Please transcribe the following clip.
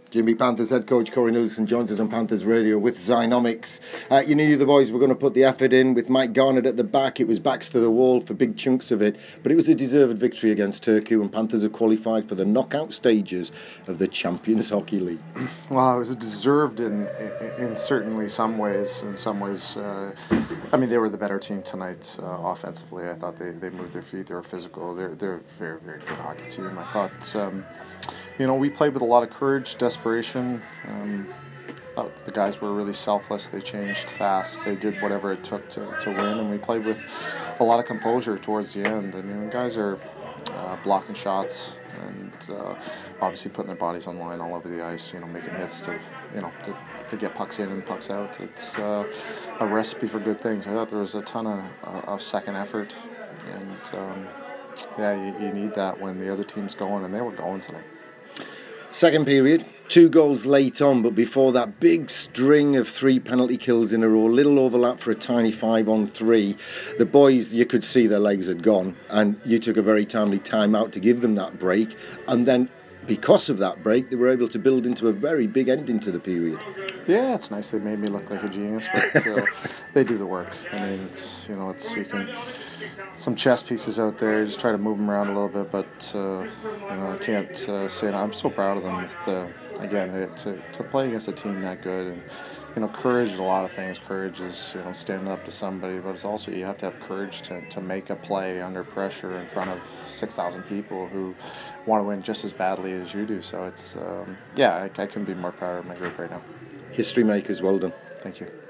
Jimmy, Panthers head coach Corey Nielsen joins us on Panthers Radio with Zynomics. You knew the boys were going to put the effort in with Mike Garnett at the back. It was backs to the wall for big chunks of it, but it was a deserved victory against Turku, and Panthers have qualified for the knockout stages of the Champions Hockey League. Well, it was deserved in certainly some ways. In some ways, they were the better team tonight offensively. I thought they moved their feet. They were physical. They're a very, very good hockey team. I thought, we played with a lot of courage, desperation. The guys were really selfless. They changed fast. They did whatever it took to win, and we played with a lot of composure towards the end. When guys are blocking shots and obviously putting their bodies on the line all over the ice, making hits to get pucks in and pucks out. It's a recipe for good things. I thought there was a ton of second effort, and you need that when the other team's going, and they were going tonight. Second period, 2 goals late on, but before that big string of 3 penalty kills in a row, little overlap for a tiny 5-on-3. The boys, you could see their legs had gone, and you took a very timely time out to give them that break, and then because of that break, they were able to build into a very big ending to the period. Yeah, it's nice. They made me look like a genius, but they do the work. You can some chess pieces out there. Just try to move them around a little bit, but I can't say it. I'm so proud of them. To play against a team that good, and courage is a lot of things. Courage is standing up to somebody, but it's also you have to have courage to make a play under pressure in front of 6,000 people who want to win just as badly as you do. So it's I couldn't be more proud of my group right now. History makers, well done. Thank you.